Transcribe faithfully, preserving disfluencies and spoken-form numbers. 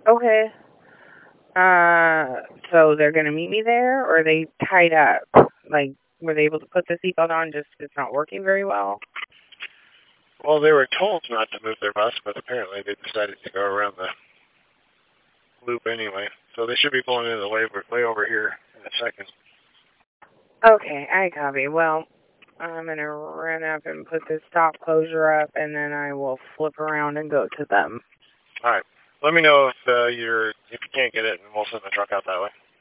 Okay. Uh, so they're gonna meet me there, or are they tied up? Like, were they able to put the seatbelt on just 'cause it's not working very well? Well, they were told not to move their bus, but apparently they decided to go around the loop anyway. So they should be pulling into the way, way over here in a second. Okay, I copy. Well, I'm going to run up and put the stop closure up, and then I will flip around and go to them. All right. Let me know if uh, you're if you can't get it, and we'll send the truck out that way.